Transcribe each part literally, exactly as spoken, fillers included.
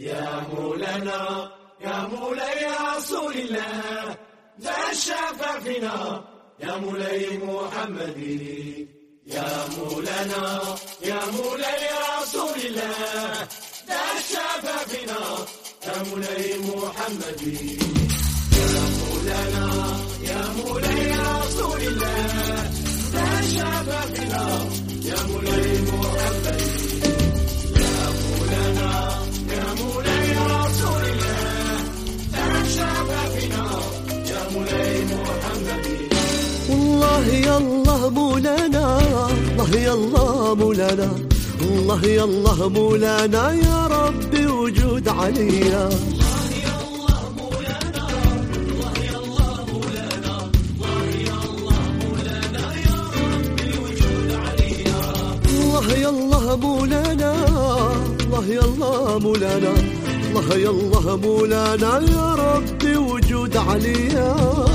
يا مولانا يا مولاي رسول الله لا الشفا فينا يا مولاي محمدي يا مولانا يا مولاي رسول الله لا الشفا فينا يا مولاي محمدي يا مولانا يا مولاي رسول الله لا الشفا فينا يا مولاي محمدي يا مولانا يا مولاي رسول الله لا الشفا فينا يا مولاي محمدي والله يا الله مولانا الله يا الله مولانا الله يا الله مولانا يا ربي وجود عليا الله يا الله مولانا الله يا الله مولانا الله يا الله مولانا يا ربي وجود عليا الله يا الله مولانا الله يا الله مولانا الله يا الله مولانا يا ربي وجود عليا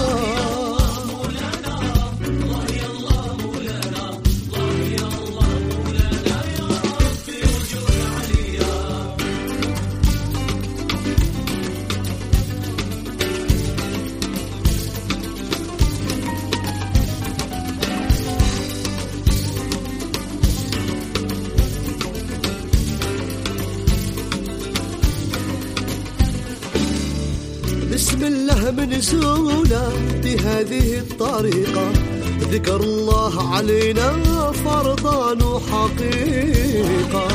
بسم الله منزولة بهذه الطريقة ذكر الله علينا فرضا وحقيقة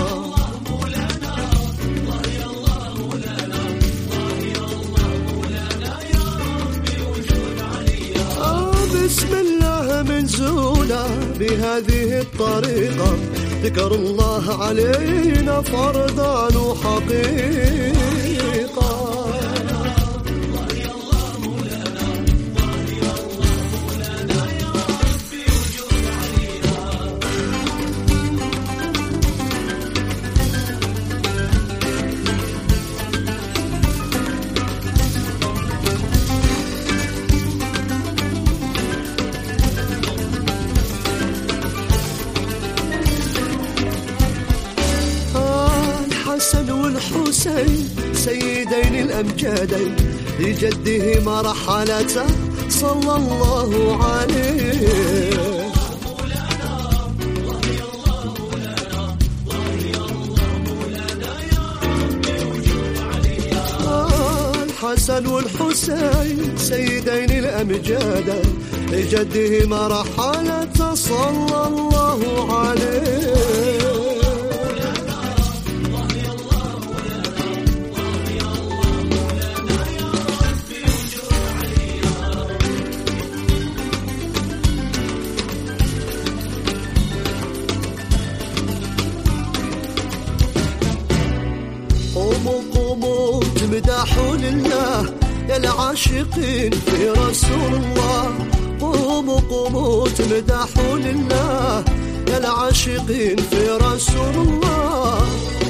بسم الله منزولة بهذه الطريقة ذكر الله علينا فرضا وحقيقة الحسن والحسين سيدين الأمجادين لجدهما رحلتا صلى الله عليه الحسن والحسين سيدين الأمجادين لجدهما رحلتا صلى الله عليه قوموا قوموا تمدحوا لله يا العاشقين في رسول الله قوموا قوموا تمدحوا لله يا العاشقين في رسول الله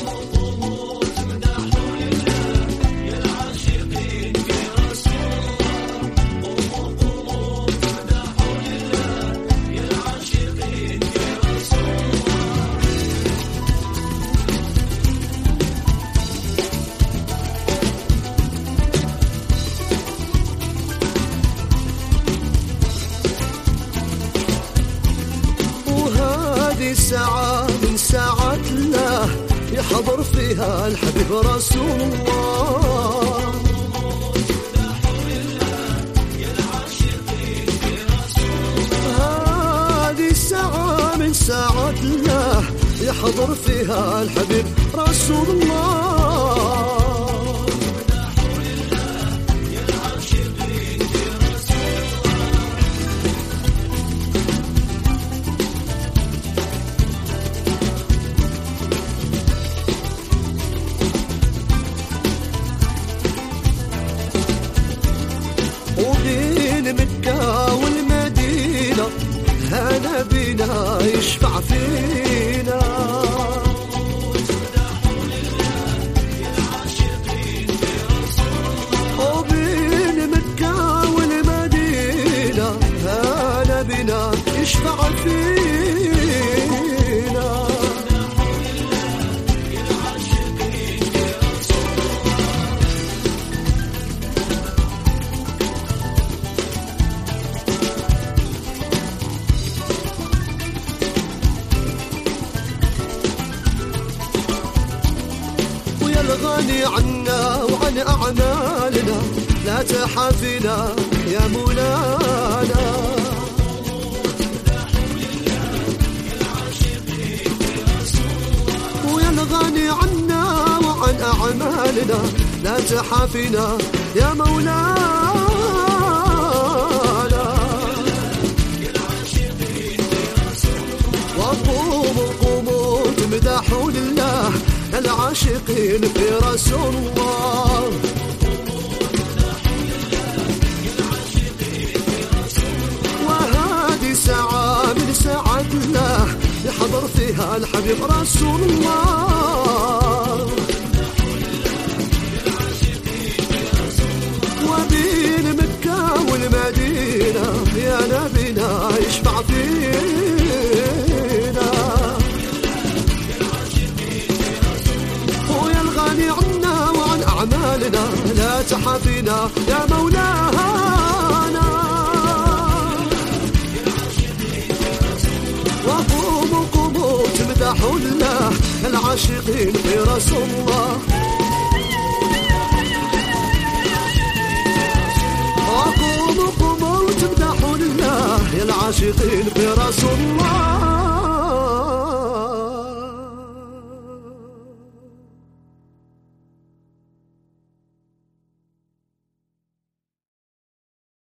ساعة من ساعات الله يحضر فيها الحبيب رسول الله هذه ساعة من ساعات الله يحضر فيها الحبيب رسول الله وبين مكة والمدينة هنا بنا يشفع فينا وبين مكة والمدينة هنا بنا يشفع فينا الغني عنا وعن أعمالنا لا تحافنا يا مولانا. ويا الغني عنا وعن أعمالنا لا تحافنا يا مولانا. وقوموا قوموا تمدحوا لله العاشقين في رسول الله. وهذه ساعة من ساعات الله يحضر فيها الحبيب رسول الله. وبين مكة والمدينة يا نبينا يشفع فينا. ويا الغني عنا وعن أعمالنا لا تحافينا يا مولانا. وقوموا قوموا تمدحوا الله العاشقين في رسول الله. وقوموا قوموا تمدحوا الله العاشقين في رسول الله.